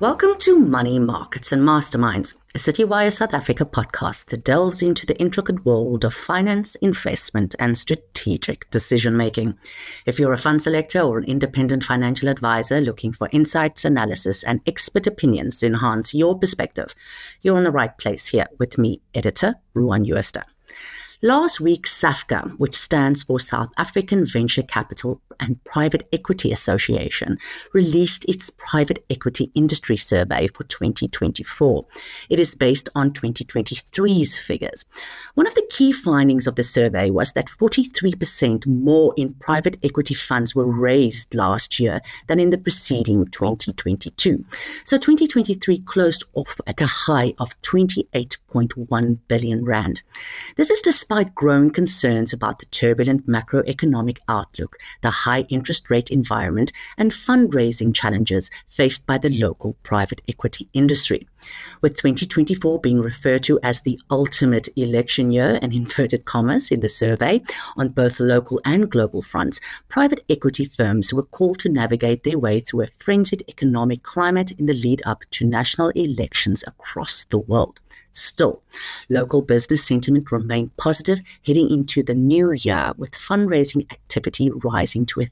Welcome to Money, Markets and Masterminds, a Citywire South Africa podcast that delves into the intricate world of finance, investment and strategic decision-making. If you're a fund selector or an independent financial advisor looking for insights, analysis and expert opinions to enhance your perspective, you're in the right place here with me, editor Ruan Jooste. Last week, SAFCA, which stands for South African Venture Capital and Private Equity Association, released its private equity industry survey for 2024. It is based on 2023's figures. One of the key findings of the survey was that 43% more in private equity funds were raised last year than in the preceding 2022. So 2023 closed off at a high of 28.1 billion rand. This is despite growing concerns about the turbulent macroeconomic outlook, the high interest rate environment, and fundraising challenges faced by the local private equity industry. With 2024 being referred to as the ultimate election year, in inverted commas, in the survey, on both local and global fronts, private equity firms were called to navigate their way through a frenzied economic climate in the lead up to national elections across the world. Still, local business sentiment remained positive heading into the new year, with fundraising activity rising to a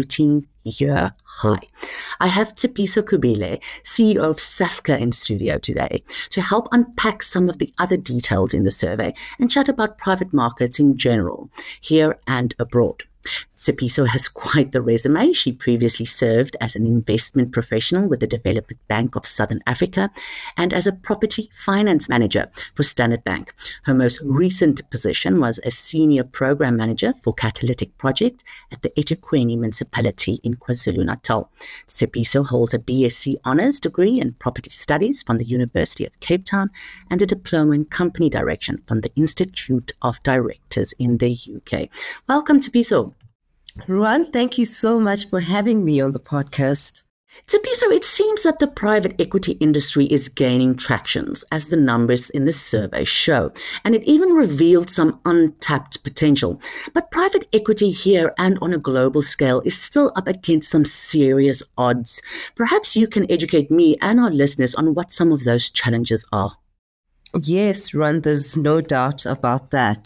13-year high. I have Tshepiso Khubile, CEO of SAFCA, in studio today to help unpack some of the other details in the survey and chat about private markets in general, here and abroad. Tshepiso has quite the resume. She previously served as an investment professional with the Development Bank of Southern Africa and as a property finance manager for Standard Bank. Her most recent position was a senior program manager for Catalytic Project at the eThekwini municipality in KwaZulu-Natal. Tshepiso holds a BSc Honours degree in property studies from the University of Cape Town and a diploma in company direction from the Institute of Directors in the UK. Welcome, Tshepiso. Ruan, thank you so much for having me on the podcast. Tshepiso, it seems that the private equity industry is gaining traction, as the numbers in the survey show, and it even revealed some untapped potential. But private equity here and on a global scale is still up against some serious odds. Perhaps you can educate me and our listeners on what some of those challenges are. Yes, Ruan, there's no doubt about that.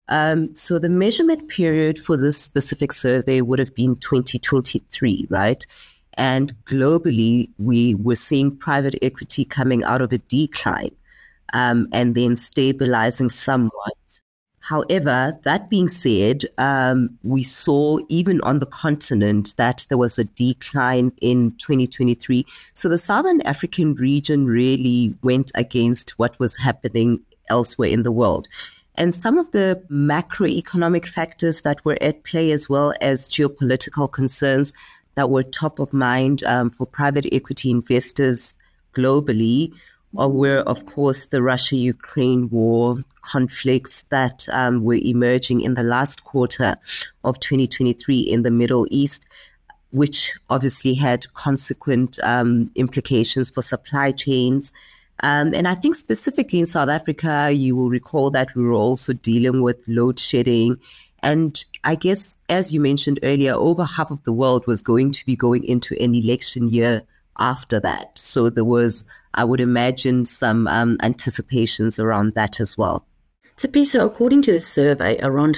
So the measurement period for this specific survey would have been 2023, right? And globally, we were seeing private equity coming out of a decline and then stabilizing somewhat. However, that being said, we saw even on the continent that there was a decline in 2023. So the Southern African region really went against what was happening elsewhere in the world. And some of the macroeconomic factors that were at play, as well as geopolitical concerns that were top of mind for private equity investors globally, were, of course, the Russia-Ukraine war, conflicts that were emerging in the last quarter of 2023 in the Middle East, which obviously had consequent implications for supply chains. And I think specifically in South Africa, you will recall that we were also dealing with load shedding. And I guess, as you mentioned earlier, over half of the world was going to be going into an election year after that. So there was, I would imagine, some anticipations around that as well. Tshepiso, according to the survey, around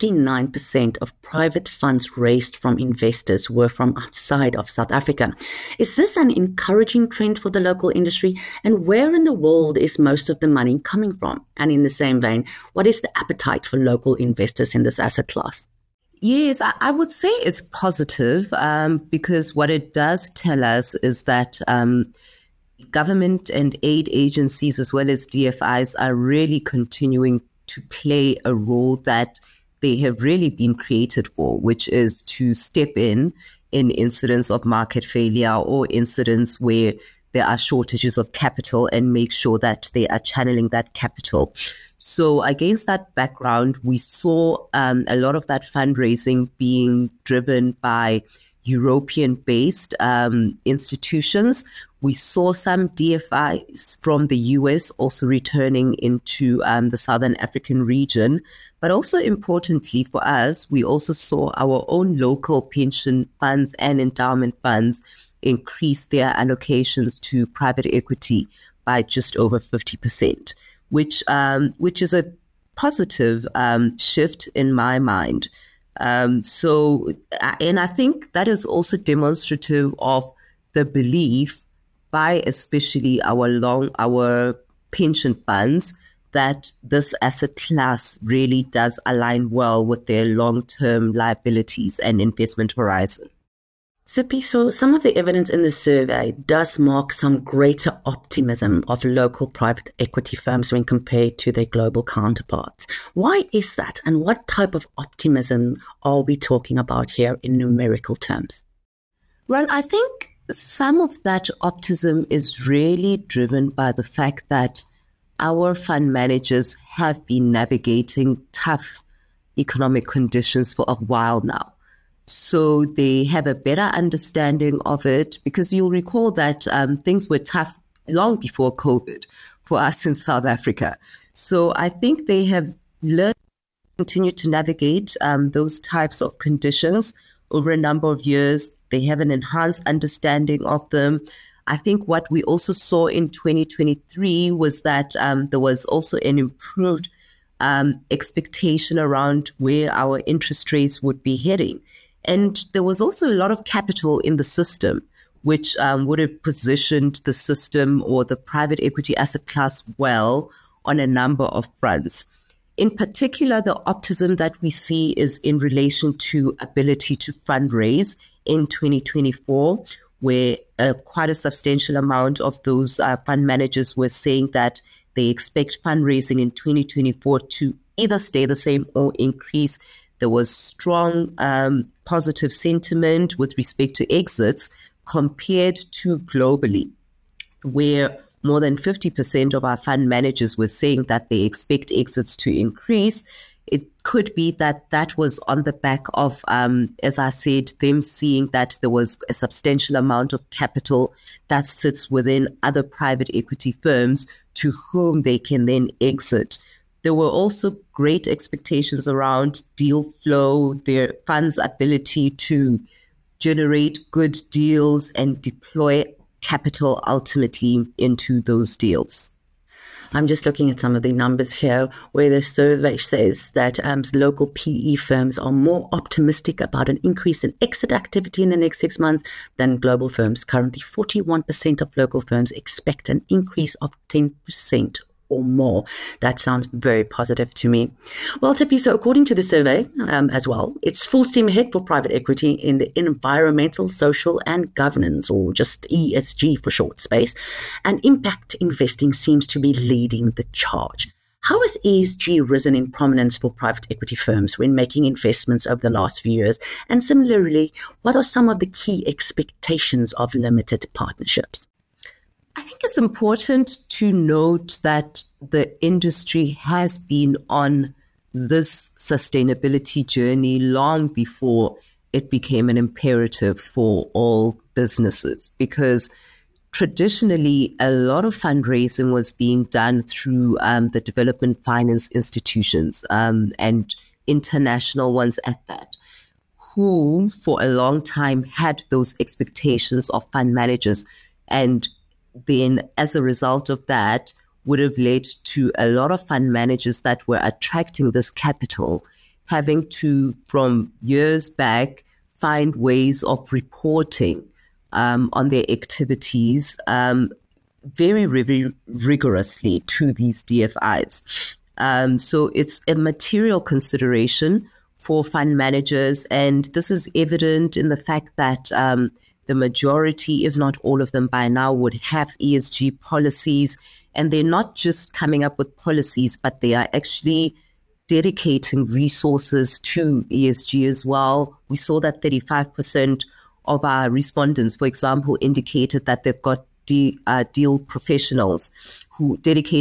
59% of private funds raised from investors were from outside of South Africa. Is this an encouraging trend for the local industry? And where in the world is most of the money coming from? And in the same vein, what is the appetite for local investors in this asset class? Yes, I would say it's positive because what it does tell us is that government and aid agencies, as well as DFIs, are really continuing to play a role that they have really been created for, which is to step in incidents of market failure or incidents where there are shortages of capital and make sure that they are channeling that capital. So against that background, we saw a lot of that fundraising being driven by European-based institutions. We saw some DFIs from the US also returning into the Southern African region. But also importantly for us, we also saw our own local pension funds and endowment funds increase their allocations to private equity by just over 50%, which is a positive shift in my mind. And I think that is also demonstrative of the belief by especially our pension funds that this asset class really does align well with their long-term liabilities and investment horizon. So some of the evidence in the survey does mark some greater optimism of local private equity firms when compared to their global counterparts. Why is that? And what type of optimism are we talking about here in numerical terms? Well, I think some of that optimism is really driven by the fact that our fund managers have been navigating tough economic conditions for a while now. So they have a better understanding of it, because you'll recall that things were tough long before COVID for us in South Africa. So I think they have learned to continue to navigate those types of conditions over a number of years. They have an enhanced understanding of them. I think what we also saw in 2023 was that there was also an improved expectation around where our interest rates would be heading. And there was also a lot of capital in the system, which would have positioned the system or the private equity asset class well on a number of fronts. In particular, the optimism that we see is in relation to ability to fundraise in 2024, where quite a substantial amount of those fund managers were saying that they expect fundraising in 2024 to either stay the same or increase. There was strong positive sentiment with respect to exits compared to globally, where more than 50% of our fund managers were saying that they expect exits to increase. It could be that that was on the back of, as I said, them seeing that there was a substantial amount of capital that sits within other private equity firms to whom they can then exit. There were also great expectations around deal flow, their funds' ability to generate good deals and deploy capital ultimately into those deals. I'm just looking at some of the numbers here where the survey says that local PE firms are more optimistic about an increase in exit activity in the next 6 months than global firms. Currently, 41% of local firms expect an increase of 10% or more. That sounds very positive to me. Well, Tshepiso, so according to the survey as well, it's full steam ahead for private equity in the environmental, social and governance, or just ESG for short space, and impact investing seems to be leading the charge. How has ESG risen in prominence for private equity firms when making investments over the last few years? And similarly, what are some of the key expectations of limited partnerships? I think it's important to note that the industry has been on this sustainability journey long before it became an imperative for all businesses, because traditionally a lot of fundraising was being done through the development finance institutions and international ones at that, who for a long time had those expectations of fund managers, and then as a result of that would have led to a lot of fund managers that were attracting this capital having to, from years back, find ways of reporting on their activities very rigorously to these DFIs. So it's a material consideration for fund managers, and this is evident in the fact that the majority, if not all of them by now, would have ESG policies. And they're not just coming up with policies, but they are actually dedicating resources to ESG as well. We saw that 35% of our respondents, for example, indicated that they've got dedicated professionals who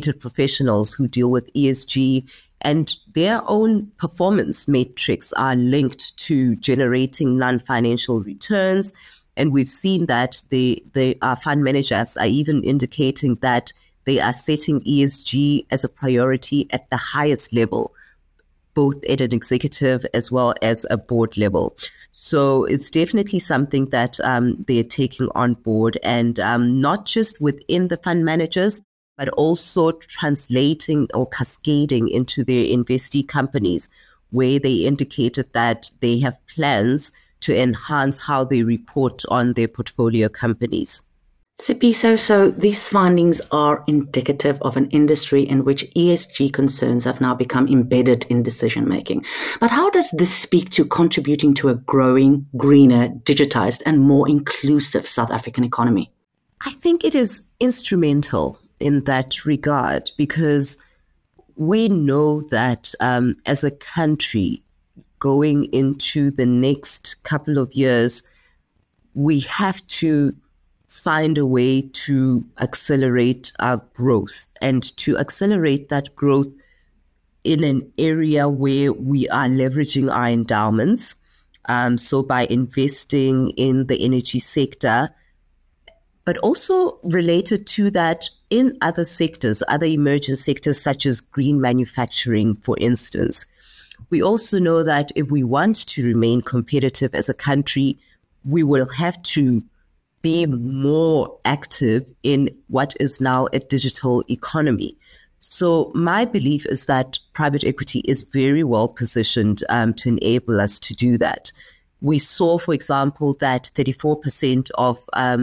deal with ESG, and their own performance metrics are linked to generating non-financial returns. And we've seen that our fund managers are even indicating that they are setting ESG as a priority at the highest level both at an executive as well as a board level. So it's definitely something that they're taking on board, and not just within the fund managers, but also translating or cascading into their investee companies, where they indicated that they have plans to enhance how they report on their portfolio companies. Sipiso, so these findings are indicative of an industry in which ESG concerns have now become embedded in decision-making. But how does this speak to contributing to a growing, greener, digitized, and more inclusive South African economy? I think it is instrumental in that regard, because we know that as a country, going into the next couple of years, we have to find a way to accelerate our growth, and to accelerate that growth in an area where we are leveraging our endowments. So by investing in the energy sector, but also related to that in other sectors, other emerging sectors such as green manufacturing, for instance. We also know that if we want to remain competitive as a country, we will have to be more active in what is now a digital economy. So my belief is that private equity is very well positioned to enable us to do that. We saw, for example, that 34% of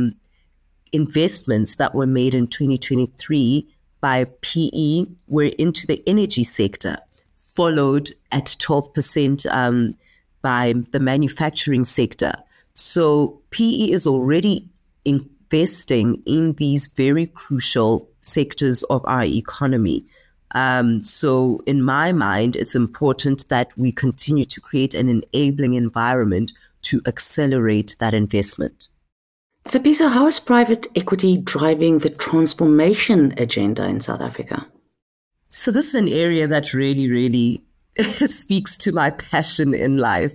investments that were made in 2023 by PE were into the energy sector, followed at 12% by the manufacturing sector. So PE is already investing in these very crucial sectors of our economy. So in my mind, it's important that we continue to create an enabling environment to accelerate that investment. Sipiso, how is private equity driving the transformation agenda in South Africa? So this is an area that really, really speaks to my passion in life.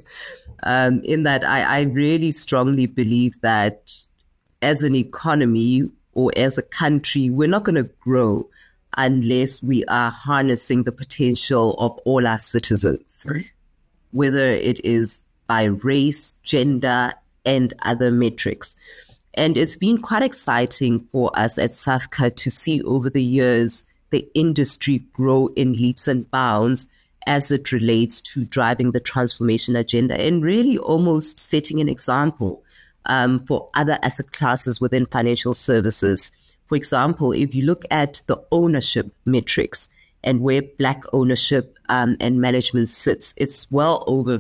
In that I really strongly believe that as an economy or as a country, we're not going to grow unless we are harnessing the potential of all our citizens, right? Whether it is by race, gender, and other metrics. And it's been quite exciting for us at SAFCA to see over the years the industry grow in leaps and bounds as it relates to driving the transformation agenda, and really almost setting an example for other asset classes within financial services. For example, if you look at the ownership metrics and where Black ownership and management sits, it's well over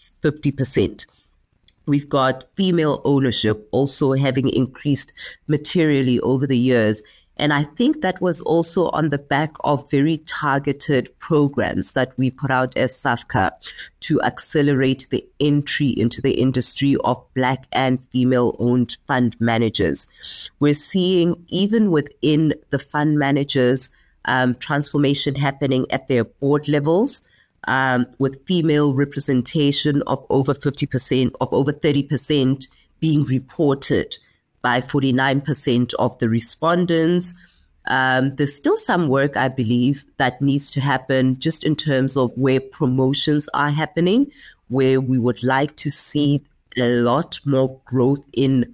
50%. We've got female ownership also having increased materially over the years. And I think that was also on the back of very targeted programs that we put out as SAFCA to accelerate the entry into the industry of Black and female-owned fund managers. We're seeing, even within the fund managers, transformation happening at their board levels, with female representation of over 50%, of over 30% being reported by 49% of the respondents. There's still some work, I believe, that needs to happen just in terms of where promotions are happening, where we would like to see a lot more growth in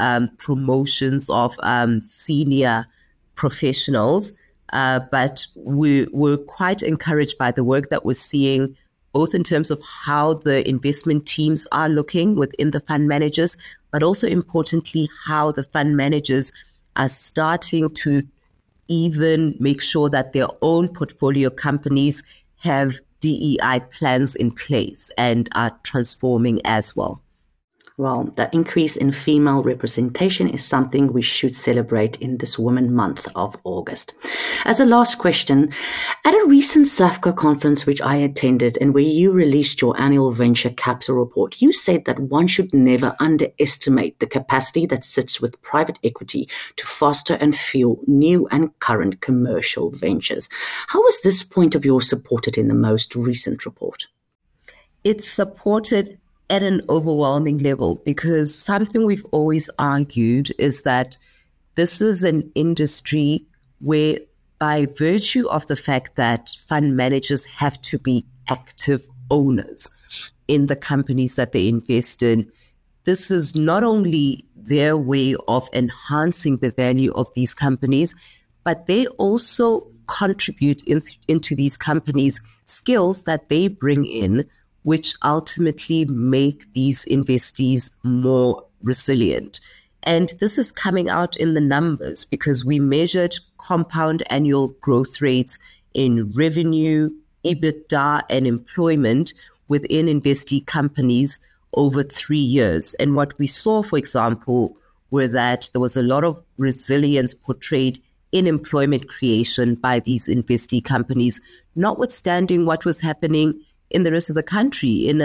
promotions of senior professionals. But we're quite encouraged by the work that we're seeing, both in terms of how the investment teams are looking within the fund managers, but also importantly, how the fund managers are starting to even make sure that their own portfolio companies have DEI plans in place and are transforming as well. Well, the increase in female representation is something we should celebrate in this Women Month of August. As a last question, at a recent SAFCA conference which I attended and where you released your annual venture capital report, you said that one should never underestimate the capacity that sits with private equity to foster and fuel new and current commercial ventures. How was this point of yours supported in the most recent report? It's supported at an overwhelming level, because something we've always argued is that this is an industry where, by virtue of the fact that fund managers have to be active owners in the companies that they invest in. This is not only their way of enhancing the value of these companies, but they also contribute into these companies skills that they bring in, which ultimately make these investees more resilient. And this is coming out in the numbers because we measured compound annual growth rates in revenue, EBITDA, and employment within investee companies over 3 years. And what we saw, for example, were that there was a lot of resilience portrayed in employment creation by these investee companies, notwithstanding what was happening in the rest of the country in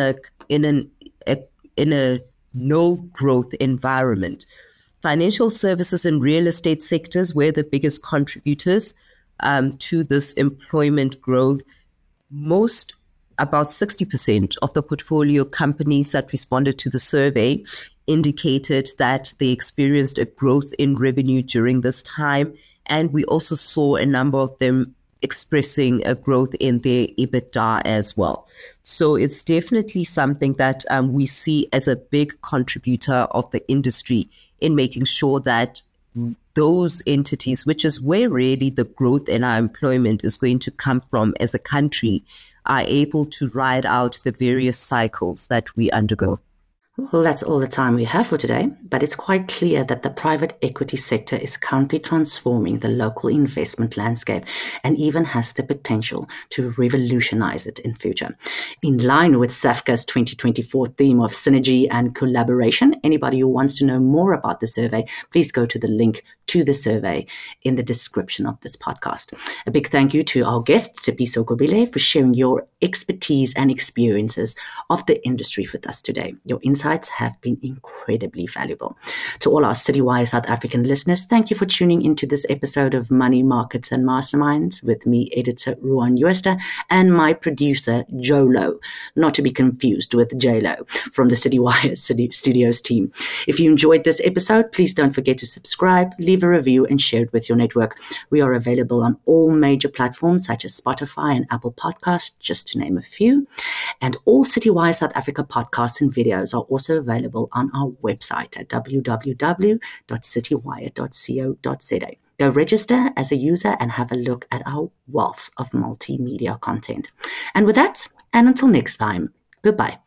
a no growth environment. Financial services and real estate sectors were the biggest contributors to this employment growth. About 60% of the portfolio companies that responded to the survey indicated that they experienced a growth in revenue during this time. And we also saw a number of them expressing a growth in their EBITDA as well. So it's definitely something that we see as a big contributor of the industry in making sure that those entities, which is where really the growth in our employment is going to come from as a country, are able to ride out the various cycles that we undergo. Well, that's all the time we have for today, but it's quite clear that the private equity sector is currently transforming the local investment landscape and even has the potential to revolutionize it in future. In line with SAFCA's 2024 theme of synergy and collaboration, anybody who wants to know more about the survey, please go to the link to the survey in the description of this podcast. A big thank you to our guest, Tshepiso Kobile, for sharing your expertise and experiences of the industry with us today. Your insights have been incredibly valuable. To all our Citywire South African listeners, thank you for tuning into this episode of Money, Markets and Masterminds with me, editor Ruan Uester, and my producer, Jolo, not to be confused with J-Lo from the Citywire Studios team. If you enjoyed this episode, please don't forget to subscribe, leave a review and share it with your network. We are available on all major platforms such as Spotify and Apple Podcasts, just to name a few. And all Citywire South Africa podcasts and videos are also available on our website at www.citywire.co.za. Go register as a user and have a look at our wealth of multimedia content. And with that, and until next time, goodbye.